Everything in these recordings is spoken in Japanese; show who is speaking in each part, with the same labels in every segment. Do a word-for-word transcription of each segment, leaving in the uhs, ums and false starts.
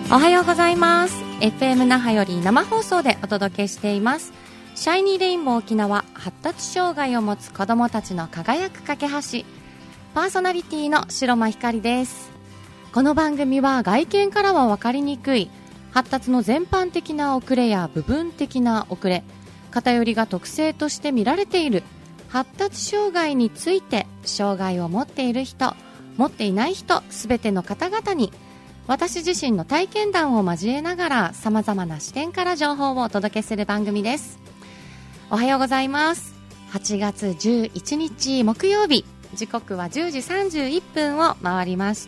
Speaker 1: おはようございます。 エフエム 那覇より生放送でお届けしていますシャイニーレインボー沖縄、発達障害を持つ子どもたちの輝く架け橋、パーソナリティの白間ひかりです。この番組は外見からは分かりにくい発達の全般的な遅れや部分的な遅れ、偏りが特性として見られている発達障害について、障害を持っている人、持っていない人、すべての方々に私自身の体験談を交えながら、様々な視点から情報をお届けする番組です。おはようございます。はちがつじゅういちにち木曜日、時刻はじゅうじさんじゅういっぷんを回りました。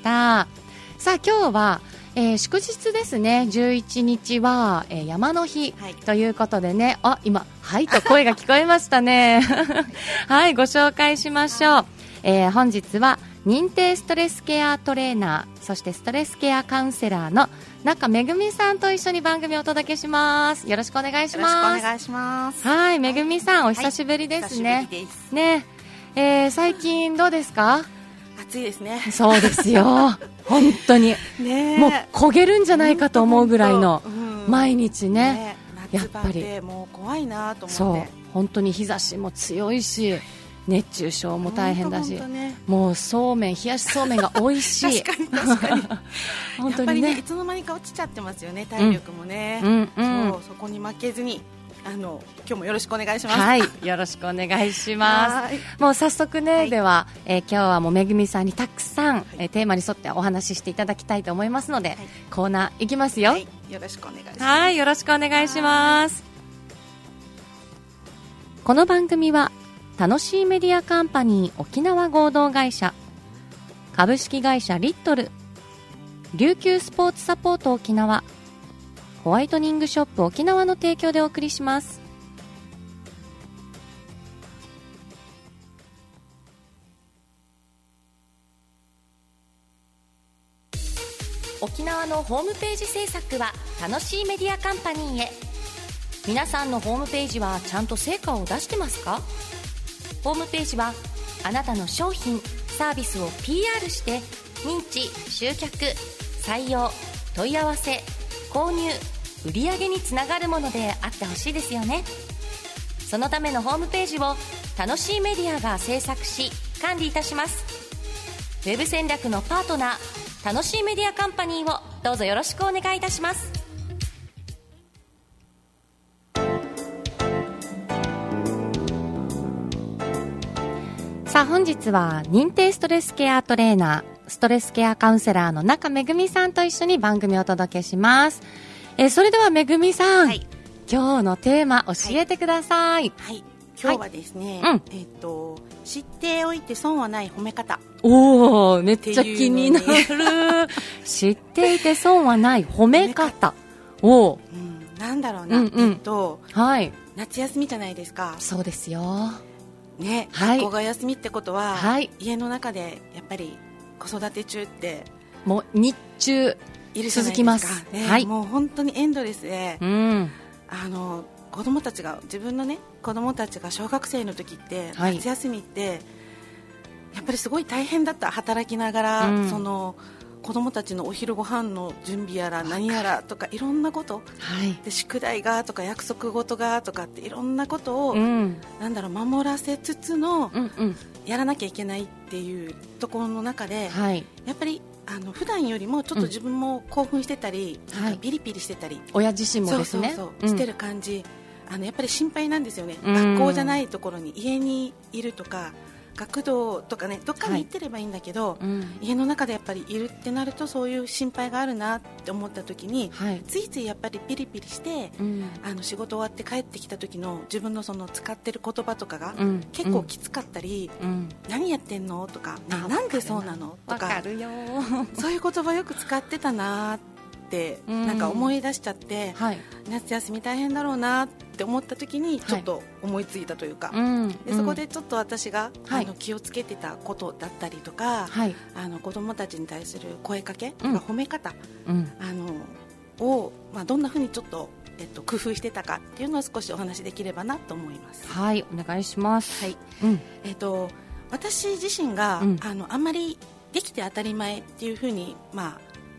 Speaker 1: さあ今日は、えー、祝日ですね。じゅういちにちは、えー、山の日、はい、ということでね、あ、今はいと声が聞こえましたねはい、ご紹介しましょう。えー、本日は認定ストレスケアトレーナー、そしてストレスケアカウンセラーの中めぐみさんと一緒に番組をお届けします。よろしくお願いします。
Speaker 2: よろしくお願いします。
Speaker 1: はい、めぐみさん、お久しぶりですね。はい、久しぶりです。ね、えー、最近どうですか？
Speaker 2: 暑いですね。
Speaker 1: そうですよ本当にね、もう焦げるんじゃないかと思うぐらいの毎日 ね, ね
Speaker 2: やっぱりもう怖いなと思って。
Speaker 1: そう、本当に日差しも強いし、熱中症も大変だし、ね、もうそうめん、冷やしそうめんが美味しい
Speaker 2: 確かに確かに
Speaker 1: 本当に、ね、
Speaker 2: やっぱりね、いつの間にか落ちちゃってますよね、体力もね、うんうんうん、そう、そこに負けずに、あの今日もよろしくお願いします。
Speaker 1: はい、よろしくお願いします。もう早速ね、はい、では、えー、今日はもうめぐみさんにたくさん、はい、えー、テーマに沿ってお話ししていただきたいと思いますので、はい、コーナーいきますよ、はい、
Speaker 2: よろしくお願いします。
Speaker 1: はい、よろしくお願いします。この番組は楽しいメディアカンパニー沖縄合同会社、株式会社リットル、琉球スポーツサポート沖縄、ホワイトニングショップ沖縄の提供でお送りします。沖縄のホームページ制作は楽しいメディアカンパニーへ。皆さんのホームページはちゃんと成果を出してますか？ホームページはあなたの商品サービスを ピーアール して認知、集客、採用、問い合わせ、購入、売上につながるものであってほしいですよね。そのためのホームページを楽しいメディアが制作し管理いたします。ウェブ戦略のパートナー、楽しいメディアカンパニーをどうぞよろしくお願いいたします。さあ本日は認定ストレスケアトレーナー、ストレスケアカウンセラーの中めぐみさんと一緒に番組をお届けします。えー、それではめぐみさん、はい、今日のテーマ教えてください。
Speaker 2: はい、はい、今日はですね、はい、うん、えー、と知っておいて損はない褒め方。
Speaker 1: おー、めっちゃ気になる知っていて損はない褒め方。おー、
Speaker 2: うん、なんだろうな、うんうん、えっと、はい、夏休みじゃないですか。
Speaker 1: そうですよ
Speaker 2: ね、はい、学校が休みってことは、はい、家の中でやっぱり子育て中って
Speaker 1: もう日中
Speaker 2: いるじゃないですか、
Speaker 1: 続きます、
Speaker 2: ね、
Speaker 1: はい、
Speaker 2: もう本当にエンドレスで、うん、あの子供たちが自分のね子供たちが小学生の時って、はい、夏休みってやっぱりすごい大変だった。働きながら、うん、その子供たちのお昼ご飯の準備やら何やらとかいろんなこと、はい、で宿題がとか約束事がとかっていろんなことを、うん、なんだろう守らせつつの、うんうん、やらなきゃいけないっていうところの中で、はい、やっぱりあの普段よりもちょっと自分も興奮してたり、うん、なんかビリビリしてたり、はい、
Speaker 1: 親自身もですね、
Speaker 2: そうそうそう、うん、してる感じ、あのやっぱり心配なんですよね、うん、学校じゃないところに家にいるとか学童とかね、どっかに行ってればいいんだけど、はい、うん、家の中でやっぱりいるってなるとそういう心配があるなって思った時に、はい、ついついやっぱりピリピリして、うん、あの仕事終わって帰ってきた時の自分のその使ってる言葉とかが、うん、結構きつかったり、うん、何やってんのとか、ね、なんでそうなのとか、
Speaker 1: わかるよ
Speaker 2: そういう言葉よく使ってたなってなんか思い出しちゃって、はい、夏休み大変だろうなって思った時にちょっと思いついたというか、はい、でそこでちょっと私が、はい、あの気をつけてたことだったりとか、はい、あの子どもたちに対する声かけ、うん、褒め方、うん、あのを、まあ、どんな風にちょっと、えっと、工夫してたかっていうのを少しお話しできればなと思います。
Speaker 1: はい、お願いします。
Speaker 2: はい、うん、えっと、私自身が、うん、あのあんまりできて当たり前っていう風に、まあ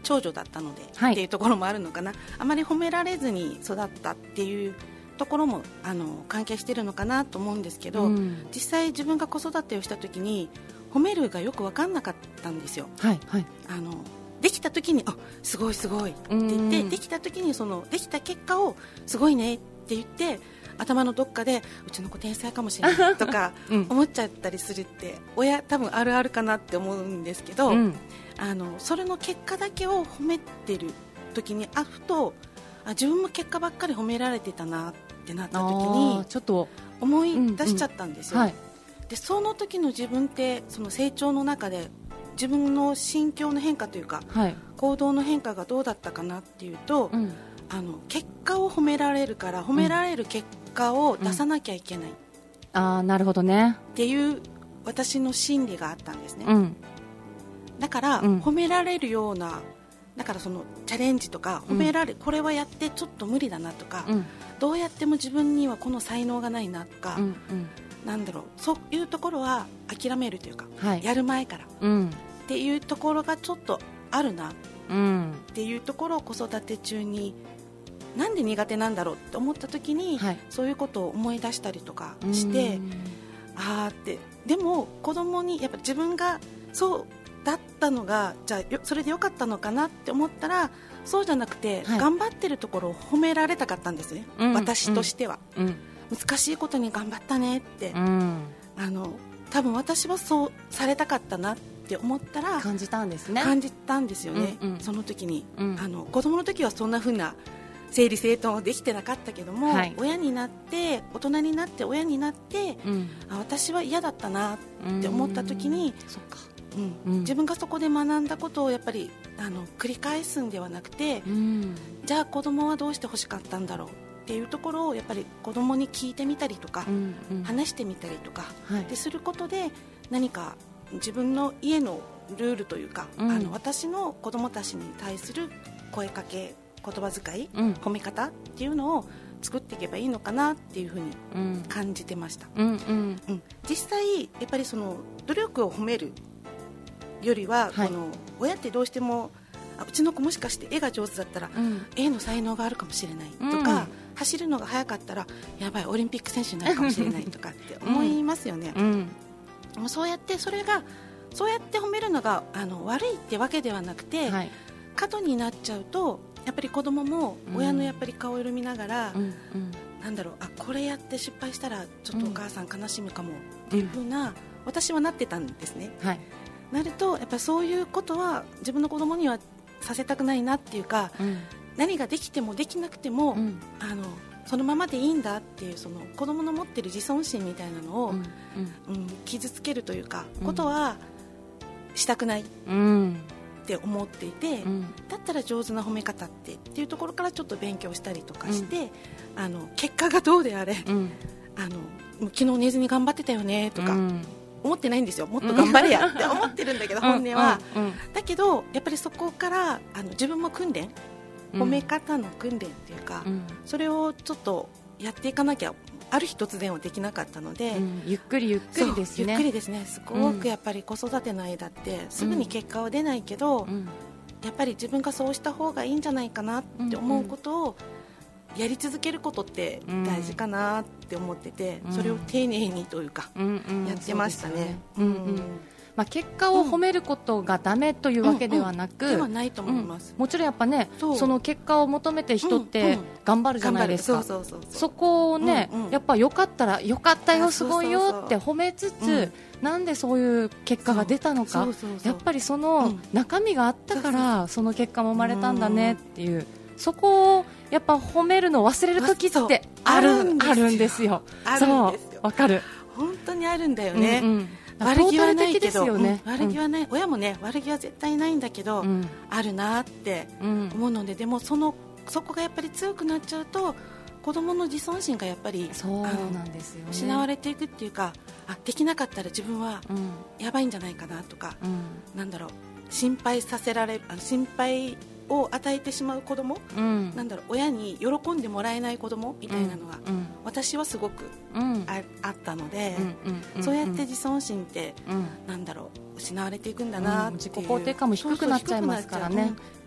Speaker 2: 長女だったので、
Speaker 1: はい、
Speaker 2: っていうところもあるのかな。あまり褒められずに育ったっていうところもあの関係しているのかなと思うんですけど、うん、実際自分が子育てをした時に褒めるがよく分かんなかったんですよ、
Speaker 1: はいはい、
Speaker 2: あのできた時にあすごいすごいって言って、できた時にそのできた結果をすごいねって言って頭のどっかでうちの子天才かもしれないとか思っちゃったりするって親多分あるあるかなって思うんですけど、うん、あのそれの結果だけを褒めてる時にあふとあ自分も結果ばっかり褒められてたなってなった時にちょっと思い出しちゃったんですよ、うんうんはい、でその時の自分ってその成長の中で自分の心境の変化というか、はい、行動の変化がどうだったかなっていうと、うん、あの結果を褒められるから褒められる結果を出さなきゃいけない、うん、
Speaker 1: あなるほどね
Speaker 2: っていう私の心理があったんですね、うん、だから、うん、褒められるようなだからそのチャレンジとか褒められ、うん、これはやってちょっと無理だなとか、うん、どうやっても自分にはこの才能がないなとか、うんうん、なんだろうそういうところは諦めるというか、はい、やる前から、うん、っていうところがちょっとあるなっていうところを子育て中になんで苦手なんだろうって思った時に、はい、そういうことを思い出したりとかしてあーってでも子供にやっぱ自分がそうだったのがじゃあそれでよかったのかなって思ったらそうじゃなくて、はい、頑張ってるところを褒められたかったんですね、うん、私としては、うん、難しいことに頑張ったねって、うん、あの多分私はそうされたかったなって思ったら
Speaker 1: 感じたんですね
Speaker 2: 感じたんですよね、うんうん、その時に、うん、あの子供の時はそんな風な整理整頓できてなかったけども、はい、親になって大人になって親になって、うん、あ私は嫌だったなって思った時にそっかうんうん、自分がそこで学んだことをやっぱりあの繰り返すんではなくて、うん、じゃあ子供はどうして欲しかったんだろうっていうところをやっぱり子供に聞いてみたりとか、うんうん、話してみたりとか、はい、ですることで何か自分の家のルールというか、うん、あの私の子供たちに対する声かけ言葉遣い、うん、褒め方っていうのを作っていけばいいのかなっていうふうに感じてました、うんうんうん、実際やっぱりその努力を褒めるよりは、はい、この親ってどうしてもあうちの子もしかして絵が上手だったら、うん、絵の才能があるかもしれないとか、うん、走るのが速かったらやばいオリンピック選手になるかもしれないとかって思いますよね、うんうん、そうやってそれがそうやって褒めるのがあの悪いってわけではなくて、はい、過度になっちゃうとやっぱり子供も親のやっぱり顔色見ながら、うんうん、なんだろうあこれやって失敗したらちょっとお母さん悲しむかもっていう風な、うん、私はなってたんですね、はいなるとやっぱそういうことは自分の子供にはさせたくないなっていうか、うん、何ができてもできなくても、うん、あのそのままでいいんだっていうその子供の持っている自尊心みたいなのを、うんうん、傷つけるというか、うん、ことはしたくないって思っていて、うん、だったら上手な褒め方ってっていうところからちょっと勉強したりとかして、うん、あの結果がどうであれ、うん、あの昨日寝ずに頑張ってたよねとか、うん思ってないんですよもっと頑張れやって思ってるんだけど本音は、うんうん、だけどやっぱりそこからあの自分も訓練褒め方の訓練っていうか、うん、それをちょっとやっていかなきゃある日突然はできなかったので、うん、
Speaker 1: ゆっくりゆっくりですね
Speaker 2: ゆっくりですねすごくやっぱり子育ての間ってすぐに結果は出ないけど、うん、やっぱり自分がそうした方がいいんじゃないかなって思うことをやり続けることって大事かなって思ってて、うん、それを丁寧にというか、うんうん、やってましたね、うんうんうん
Speaker 1: まあ、結果を褒めることがダメというわけではなく、
Speaker 2: うんうん、ではないと思います、
Speaker 1: うん、もちろんやっぱね そ, その結果を求めて人って頑張るじゃないですか、そこをね、うんうん、やっぱよかったらよかったよすごいよって褒めつつ、うん、なんでそういう結果が出たのかやっぱりその中身があったからその結果も生まれたんだねっていう、うん、そこをやっぱ褒めるのを忘れる時ってあるんですよそうわかる
Speaker 2: 本当にあるんだよね、うんうん
Speaker 1: 悪気はないけど、ね
Speaker 2: うん、悪気はない、うん、親もね悪気は絶対ないんだけど、うん、あるなって思うので、でもそのそこがやっぱり強くなっちゃうと子供の自尊心がやっぱり
Speaker 1: そうなんですよね、
Speaker 2: 失われていくっていうかあできなかったら自分はやばいんじゃないかなとか、うん、なんだろう心配させられるあの心配を与えてしまう子供、うん、なんだろう親に喜んでもらえない子供みたいなのが、うん、私はすごく あ, あったので、うん、そうやって自尊心って、うん、なんだろう失われていくんだなっていう、
Speaker 1: 自己肯定感も低くなっちゃいますからね、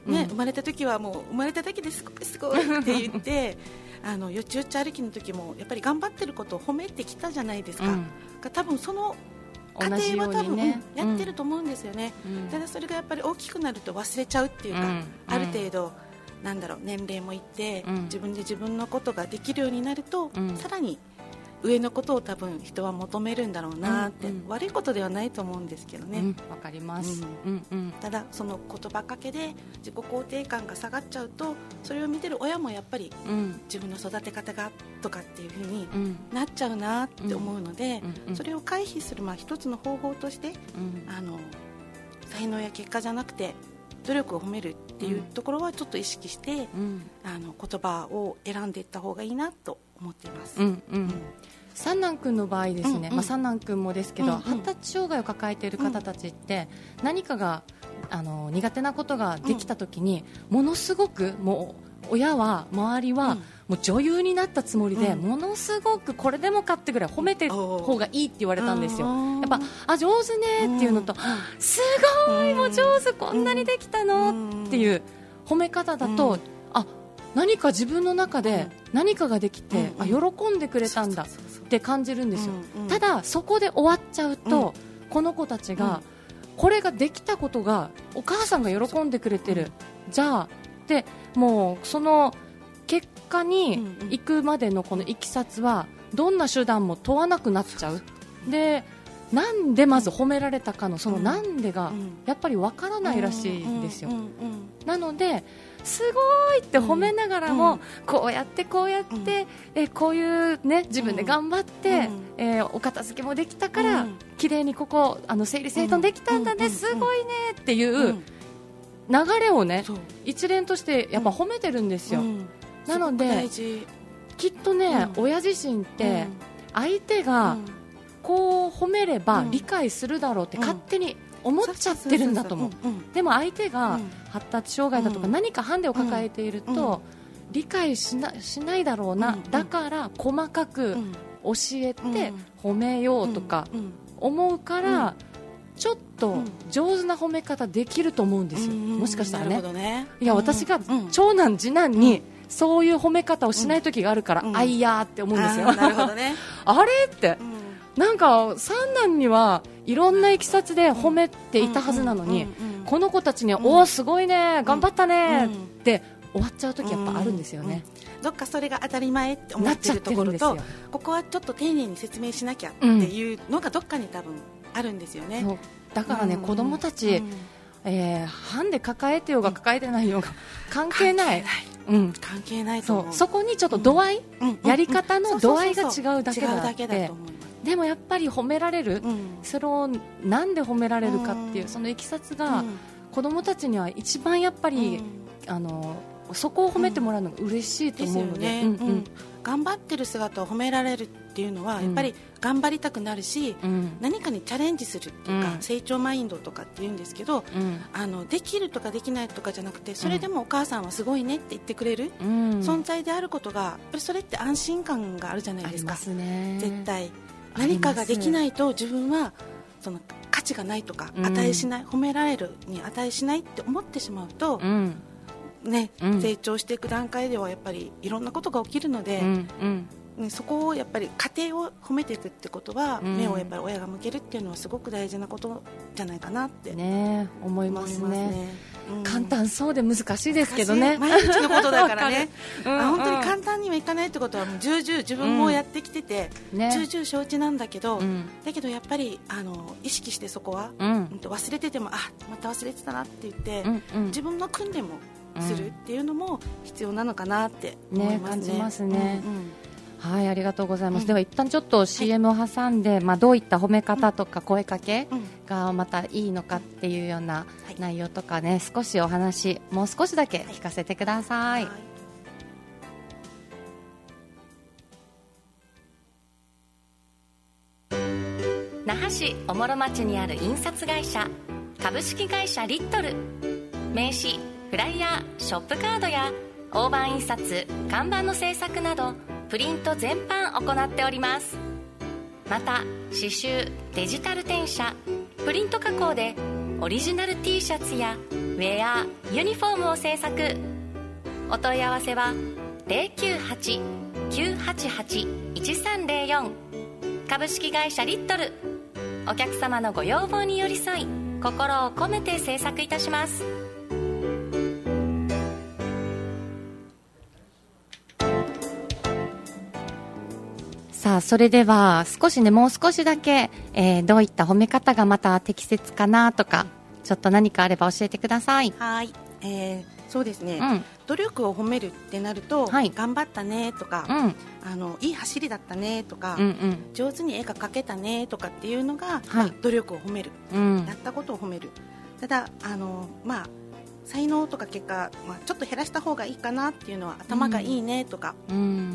Speaker 2: ね、生まれた時はもう生まれただけですごいすごいって言ってあのよちよち歩きの時もやっぱり頑張ってることを褒めてきたじゃないですか、うん、多分その過程は多分、ね、やってると思うんですよね、うん、ただそれがやっぱり大きくなると忘れちゃうっていうか、うん、ある程度なんだろう年齢もいって、うん、自分で自分のことができるようになると、うん、さらに上のことを多分人は求めるんだろうなって、うんうん、悪いことではないと思うんですけどね。わ、うん、
Speaker 1: かります、
Speaker 2: うんうんうん、ただその言葉かけで自己肯定感が下がっちゃうとそれを見てる親もやっぱり、うん、自分の育て方がとかっていう風になっちゃうなって思うので、うんうん、それを回避するまあ一つの方法として、うん、あの才能や結果じゃなくて努力を褒めるっていうところはちょっと意識して、うん、あの言葉を選んでいった方がいいなと思っています、
Speaker 1: うんうんうん、三男君の場合ですね、うんうんまあ、三男君もですけど、うんうん、発達障害を抱えている方たちって何かがあの苦手なことができた時にものすごくもう親は周りはもう女優になったつもりで、うん、ものすごくこれでもかってぐらい褒めてる方がいいって言われたんですよ。やっぱあ上手ねっていうのと、うん、すごいもう上手こんなにできたのっていう褒め方だと、うん、あ何か自分の中で何かができて、うん、あ喜んでくれたんだって感じるんですよ、うんうん、ただそこで終わっちゃうと、うん、この子たちが、うん、これができたことがお母さんが喜んでくれてる、うん、じゃあでもうその結果に行くまでのこのいきさつはどんな手段も問わなくなっちゃう。でなんでまず褒められたかのそのなんでがやっぱりわからないらしいんですよ。なのですごいって褒めながらもこうやってこうやってえこういうね自分で頑張ってえお片付けもできたから綺麗にここあの整理整頓できたんだねすごいねっていう流れをね一連としてやっぱ褒めてるんですよ。なのできっとね親自身って相手がこう褒めれば理解するだろうって勝手に思っちゃってるんだと思う。でも相手が発達障害だとか何かハンデを抱えていると理解しな、しないだろうな、だから細かく教えて褒めようとか思うからちょっと上手な褒め方できると思うんですよ。もしかしたら ね, ねいや私が長男次男にそういう褒め方をしない時があるから、うん、あいやーって思うんですよ。 あ, なるほど、ね、あれって、うん、なんか三男にはいろんないきさつで褒めていたはずなのに、この子たちには、うん、おーすごいね頑張ったねって終わっちゃう時やっぱあるんですよね、
Speaker 2: うんうん、どっかそれが当たり前って思ってるところとここはちょっと丁寧に説明しなきゃっていうのがどっかに多分あるんですよね、
Speaker 1: そうだからね、うん、子供たち、うんえー、ハンデ抱えてようが抱えてないようが関係ない、
Speaker 2: うん、関係ないと思う。
Speaker 1: そうそこにちょっと度合い、うん、やり方の度合いが違うだけだって。でもやっぱり褒められる、うん、それをなんで褒められるかっていう、うん、そのいきさつが、うん、子供たちには一番やっぱり、うん、あのそこを褒めてもらうのが嬉しいと思うので、
Speaker 2: ねうんうん、頑張ってる姿を褒められるっていうのは、うん、やっぱり頑張りたくなるし、うん、何かにチャレンジするっていうか、うん、成長マインドとかって言うんですけど、うん、あのできるとかできないとかじゃなくてそれでもお母さんはすごいねって言ってくれる、うん、存在であることがやっぱりそれって安心感があるじゃないですか。
Speaker 1: ありますね、
Speaker 2: 絶対何かができないと自分はその価値がないとか、うん、値しない褒められるに値しないって思ってしまうと、うんねうん、成長していく段階ではやっぱりいろんなことが起きるので、うんうんね、そこをやっぱり家庭を褒めていくってことは、うん、目をやっぱり親が向けるっていうのはすごく大事なことじゃないかなって、
Speaker 1: ね、思いますね、思いますね、うん、簡単そうで難しいですけどね、
Speaker 2: 毎日のことだからねうん、うん、本当に簡単にはいかないってことはもう重々自分もやってきてて、うんね、重々承知なんだけど、うん、だけどやっぱりあの意識してそこは、うん、忘れててもあまた忘れてたなって言って、うんうん、自分の訓練もするっていうのも必要なのかなって思いますね、
Speaker 1: ね感じますね、うんうんはい、ありがとうございます、うん、では一旦ちょっと シーエム を挟んで、はいまあ、どういった褒め方とか声かけがまたいいのかっていうような内容とかね、少しお話もう少しだけ聞かせてください、はいはい那覇市おもろ町にある印刷会社株式会社リットル、名刺、フライヤー、ショップカードや大判印刷、看板の制作などプリント全般行っております。また刺繍、デジタル転写、プリント加工でオリジナル T シャツやウェア、ユニフォームを制作。お問い合わせは ゼロきゅうはち きゅうはちはち いちさんゼロよん 株式会社リットル。お客様のご要望に寄り添い、心を込めて制作いたします。さあ、それでは少しね、もう少しだけ、えー、どういった褒め方がまた適切かなとか、ちょっと何かあれば教えてください。
Speaker 2: はい、えー、そうですね、うん、努力を褒めるってなると、はい、頑張ったねとか、うん、あのいい走りだったねとか、うんうん、上手に絵が描けたねとかっていうのが、はい、まあ、努力を褒める、うん、やったことを褒める。ただあの、まあ、才能とか結果、まあ、ちょっと減らした方がいいかなっていうのは、頭がいいねとか、うん、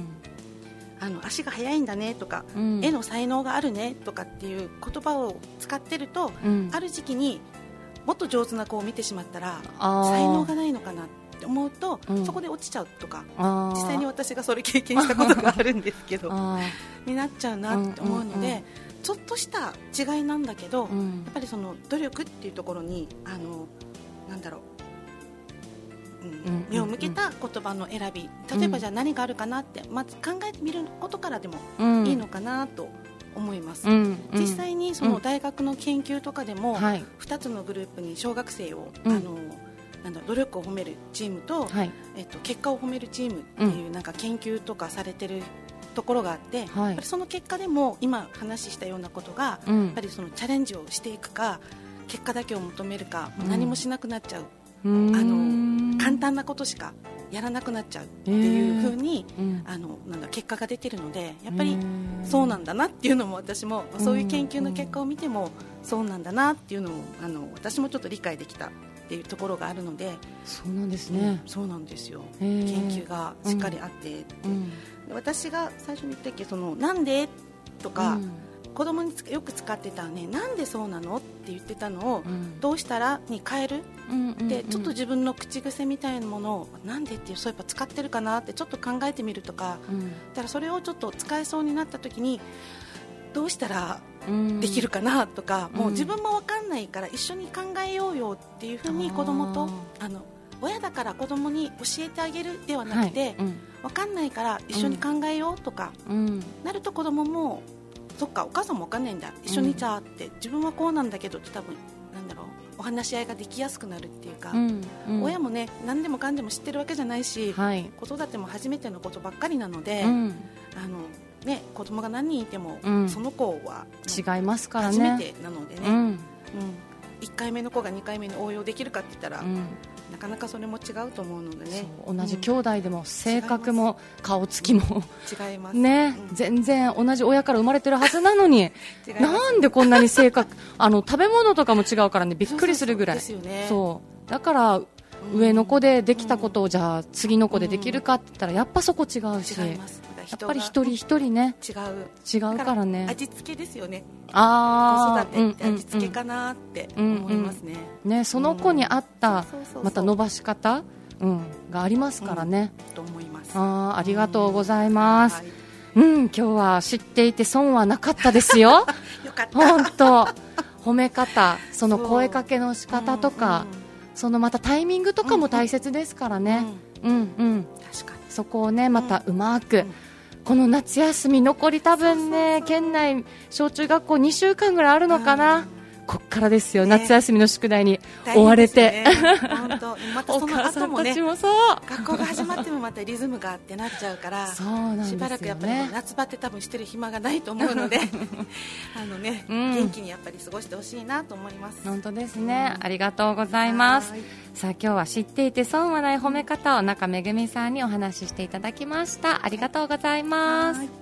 Speaker 2: あの足が速いんだねとか、うん、絵の才能があるねとかっていう言葉を使ってると、うん、ある時期にもっと上手な子を見てしまったら才能がないのかなって思うと、うん、そこで落ちちゃうとか、実際に私がそれ経験したことがあるんですけどになっちゃうなって思うので、うんうんうん、ちょっとした違いなんだけど、うん、やっぱりその努力っていうところにあのなんだろう、うんうん、目を向けた言葉の選び、例えばじゃあ何があるかなって、まず考えてみることからでもいいのかなと思います、うんうん、実際にその大学の研究とかでも、うん、ふたつのグループに小学生を、うん、あのなんだ努力を褒めるチームと、はい、えっと、結果を褒めるチームっていう、うん、なんか研究とかされてるところがあって、はい、やっぱりその結果でも今話したようなことが、うん、やっぱりそのチャレンジをしていくか結果だけを求めるか、うん、何もしなくなっちゃう、あの簡単なことしかやらなくなっちゃうっていう風に、えーうん、あのなんだ結果が出てるので、やっぱりそうなんだなっていうのも、私もそういう研究の結果を見てもそうなんだなっていうのを、あの私もちょっと理解できたっていうところがあるので。
Speaker 1: そうなんですね、
Speaker 2: うん、そうなんですよ、えー、研究がしっかりあってって、うん、私が最初に言ったっけ、そのなんでとか、うん、子供によく使ってたね、なんでそうなのって言ってたのを、うん、どうしたらに変える、うんうんうん、でちょっと自分の口癖みたいなものをなんでっていう、そういえば使ってるかなってちょっと考えてみるとか、うん、だからそれをちょっと使えそうになった時にどうしたらできるかなとか、うん、もう自分も分かんないから一緒に考えようよっていうふうに子供と、あの親だから子供に教えてあげるではなくて、はい、うん、分かんないから一緒に考えようとか、うん、なると子供もそっか、お母さんも分かんないんだ、一緒にじゃあって、うん、自分はこうなんだけどって多分なんだろう、お話し合いができやすくなるっていうか、うんうん、親もね何でもかんでも知ってるわけじゃないし、はい、子育ても初めてのことばっかりなので、うん、あのね、子供が何人いても、うん、その子は
Speaker 1: 違いますからね、
Speaker 2: 初めてなのでね、うんうん、いっかいめの子がにかいめに応用できるかって言ったら、うん、なかなかそれも違うと思うのでね。
Speaker 1: 同じ兄弟でも性格も顔つきも
Speaker 2: 違います
Speaker 1: ね、うん、全然同じ親から生まれてるはずなのになんでこんなに性格あの食べ物とかも違うからね、びっくりするぐらい。
Speaker 2: そうそうそうですよね。
Speaker 1: そうだから上の子でできたことを、じゃあ次の子でできるかって言ったらやっぱそこ違うし、
Speaker 2: 違います。
Speaker 1: やっぱり一人一人ね
Speaker 2: 違う
Speaker 1: 違うからね。
Speaker 2: 味付けですよね。
Speaker 1: あ
Speaker 2: 子育てって味付けかなって思いますね。
Speaker 1: うんうん、ね、その子に合ったまた伸ばし方、うん、がありますからね、
Speaker 2: うん、と思います。
Speaker 1: あ, ありがとうございます、うん、はい、うん、今日は知っていて損はなかったですよよ
Speaker 2: かった。
Speaker 1: 本当褒め方、その声かけの仕方とか、うんうん、そのまたタイミングとかも大切ですからね、うんうん、うんうん、確かにそこをねまたうまく、うんうん、この夏休み残り多分ね、県内小中学校にしゅうかんぐらいあるのかな、こっからですよ、ね、夏休みの宿題に追われて、
Speaker 2: 本当またその後もね、
Speaker 1: もそう
Speaker 2: 学校が始まってもまたリズムがあってなっちゃうから
Speaker 1: そうなんですよ、ね、
Speaker 2: しばらくやっぱり夏場って多分してる暇がないと思うのであの、ね、うん、元気にやっぱり過ごしてほしいなと思います。
Speaker 1: 本当ですね、うん、ありがとうございます。さあ今日は知っていて損はない褒め方を中めぐみさんにお話ししていただきました。ありがとうございます。はい、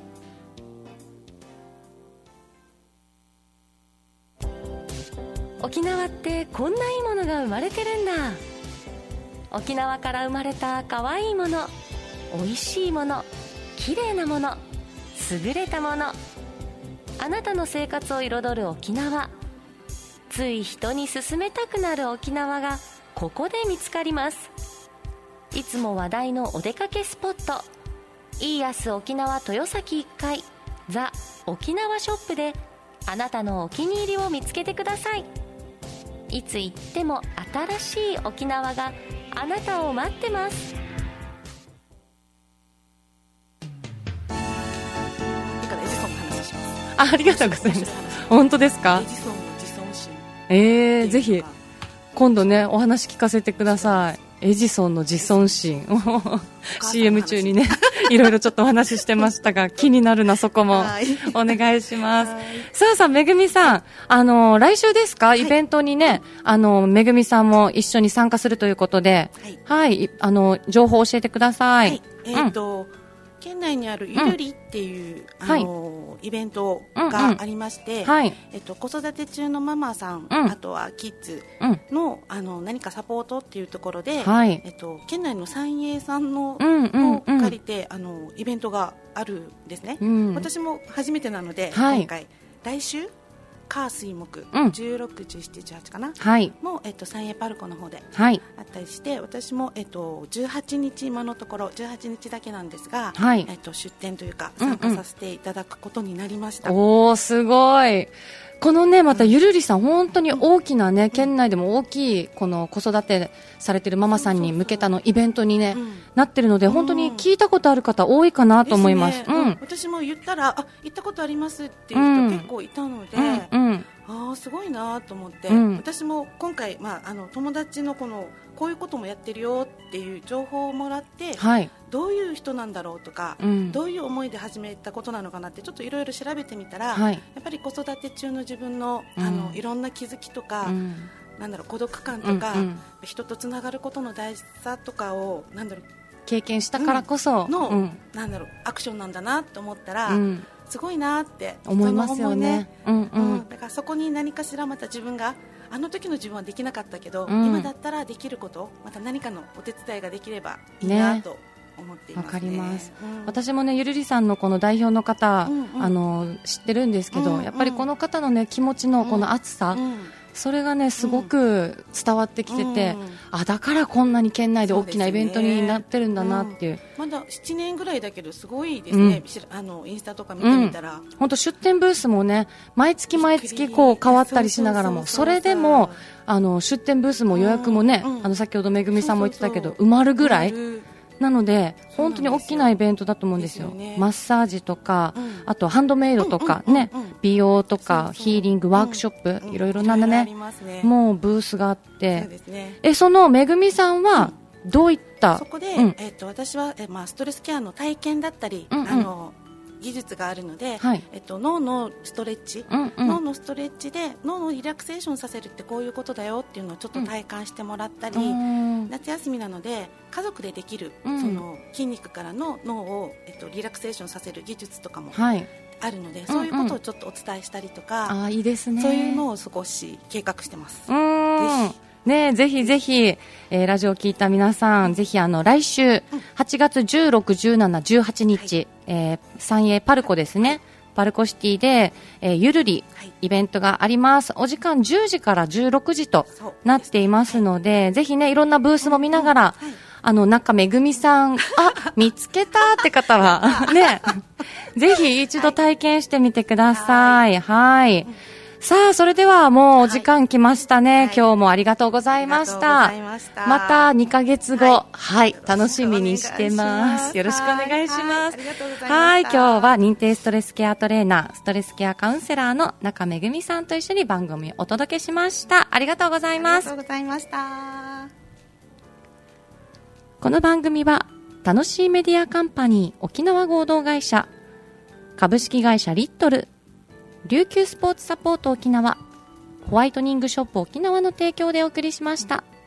Speaker 1: 沖縄ってこんないいものが生まれてるんだ。沖縄から生まれた可愛いもの、美味しいもの、綺麗なもの、優れたもの、あなたの生活を彩る沖縄。つい人に勧めたくなる沖縄がここで見つかります。いつも話題のお出かけスポット、イーアス沖縄豊崎いっかいザ・沖縄ショップであなたのお気に入りを見つけてください。
Speaker 3: いつ行っても新しい沖縄があなたを待ってます。
Speaker 2: エジソンの話します。
Speaker 1: あ、ありがとうございます。本当ですか？
Speaker 2: エジソンの自尊心。
Speaker 1: えー、ぜひ今度ねお話聞かせてください。エジソンの自尊心シーエム 中にねいろいろちょっとお話ししてましたが気になるな、そこもお願いします。さあさあ、めぐみさん、あの来週ですか、はい、イベントにね、あのめぐみさんも一緒に参加するということで、はい、はい、あの情報を教えてください。はい、
Speaker 2: えーとうん県内にあるゆるりっていう、うん、あの、はい、イベントがありまして、うんうん、はい、えっと、子育て中のママさん、うん、あとはキッズの、うん、あの何かサポートっていうところで、はい、えっと、県内の三栄さんの、うんうん、を借りてあのイベントがあるんですね、うん、私も初めてなので、はい、今回来週火水木、うん、じゅうろく、じゅうしち、じゅうはちかな、はい、もう、えっと、三栄パルコの方であったりして、はい、私も、えっと、じゅうはちにち今のところじゅうはちにちだけなんですが、はい、えっと、出店というか参加させていただくことになりました。
Speaker 1: うんうん、おー、すごい。このね、またゆるりさん、本当に大きなね、県内でも大きいこの子育てされてるママさんに向けたのイベントにね、なってるので、本当に聞いたことある方多いかなと思います。
Speaker 2: ですね、うん、私も言ったら、あ、行ったことありますっていう人結構いたので、うんうん、あー、すごいなと思って、うん、私も今回、まあ、あの友達のこのこういうこともやってるよっていう情報をもらって、はい、どういう人なんだろうとか、うん、どういう思いで始めたことなのかなってちょっといろいろ調べてみたら、はい、やっぱり子育て中の自分の、うん、あのいろんな気づきとか、うん、なんだろう、孤独感とか、うんうん、人とつながることの大事さとかをなんだろう、
Speaker 1: 経験したからこそ
Speaker 2: の、うん、なんだろう、アクションなんだなと思ったら、うん、すごいなって
Speaker 1: 思いますよね。うんうんうん、
Speaker 2: だからそこに何かしらまた自分があの時の自分はできなかったけど、うん、今だったらできること、また何かのお手伝いができればいいなと思っていますね。わかります、
Speaker 1: うん、私もね、ゆるりさんのこの代表の方、うんうん、あの知ってるんですけど、うんうん、やっぱりこの方のね、気持ちのこの熱さ、うんうん、それがねすごく伝わってきてて、うん、あ、だからこんなに県内で大きなイベントになってるんだなっていう、
Speaker 2: うん、まだななねんぐらいだけどすごいですね、うん、あのインスタとか見てみたら、
Speaker 1: 本当、うん、出店ブースもね毎月毎月こう変わったりしながらも、それでもあの出店ブースも予約もね、うんうん、あの先ほどめぐみさんも言ってたけど埋まるぐらいなので、本当に大きなイベントだと思うんですよ。ですよね、マッサージとか、うん、あとハンドメイドとかね、うんうんうんうん、美容とか、そうそう、ヒーリングワークショップ、うん、いろいろなんだね、ね、もうブースがあって、そうですね、えそのめぐみさんはどういった、うん、
Speaker 2: そこで、うん、えー、と私は、えまあ、ストレスケアの体験だったり、うんうん、あの技術があるので、はい、えっと、脳のストレッチ、うんうん、脳のストレッチで脳のリラクゼーションさせるってこういうことだよっていうのをちょっと体感してもらったり、うん、夏休みなので家族でできる、うん、その筋肉からの脳を、えっと、リラクゼーションさせる技術とかも、はい、あるので、そういうことをちょっとお伝えしたりとか、
Speaker 1: うんうん、あ、いいですね、
Speaker 2: そういうのを少し計画してます。
Speaker 1: うん、ぜひね、ぜひぜひ、えー、ラジオを聞いた皆さん、ぜひあの来週はちがつじゅうろく、じゅうなな、じゅうはちにち、はい、えー、三栄パルコですね、はい、パルコシティで、えー、ゆるり、はい、イベントがあります。お時間じゅうじからじゅうろくじとなっていますので、はい、ぜひね、いろんなブースも見ながら、はい、あの中めぐみさん、あ、見つけたって方はね、ぜひ一度体験してみてください。はい、はい、さあ、それではもうお時間来ましたね、はい、今日もありがとうございました。またにかげつご、はい、はい、楽しみにしてます。よろしくお願いします。はい、今日は認定ストレスケアトレーナー、ストレスケアカウンセラーの中めぐみさんと一緒に番組をお届けしました。ありがとうございます。
Speaker 2: ありがとうございました。
Speaker 1: この番組は楽しいメディアカンパニー沖縄合同会社、株式会社リットル、琉球スポーツサポート沖縄、ホワイトニングショップ沖縄の提供でお送りしました。